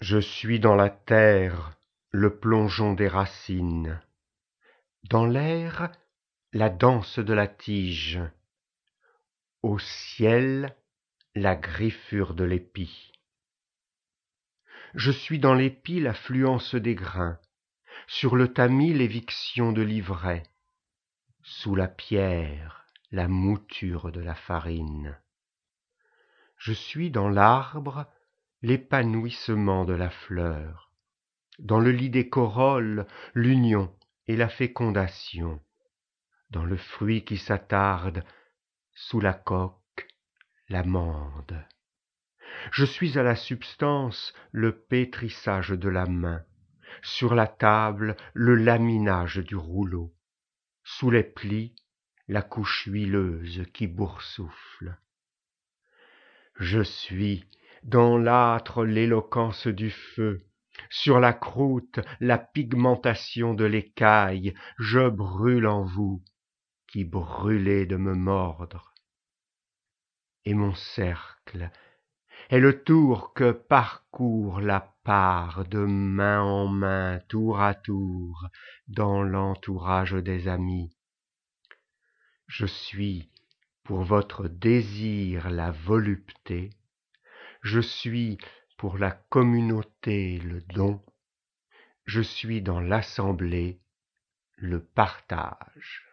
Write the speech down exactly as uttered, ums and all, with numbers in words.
Je suis dans la terre, le plongeon des racines, dans l'air, la danse de la tige, au ciel, la griffure de l'épi. Je suis dans l'épi l'affluence des grains, sur le tamis l'éviction de l'ivraie, sous la pierre la mouture de la farine. Je suis dans l'arbre l'épanouissement de la fleur, dans le lit des corolles l'union et la fécondation, dans le fruit qui s'attarde, sous la coque l'amande. Je suis à la substance le pétrissage de la main, sur la table le laminage du rouleau, sous les plis la couche huileuse qui boursoufle. Je suis dans l'âtre l'éloquence du feu, sur la croûte la pigmentation de l'écaille, je brûle en vous qui brûlez de me mordre. Et mon cercle est le tour que parcourt la part de main en main, tour à tour, dans l'entourage des amis. Je suis pour votre désir la volupté, je suis pour la communauté le don, je suis dans l'assemblée le partage.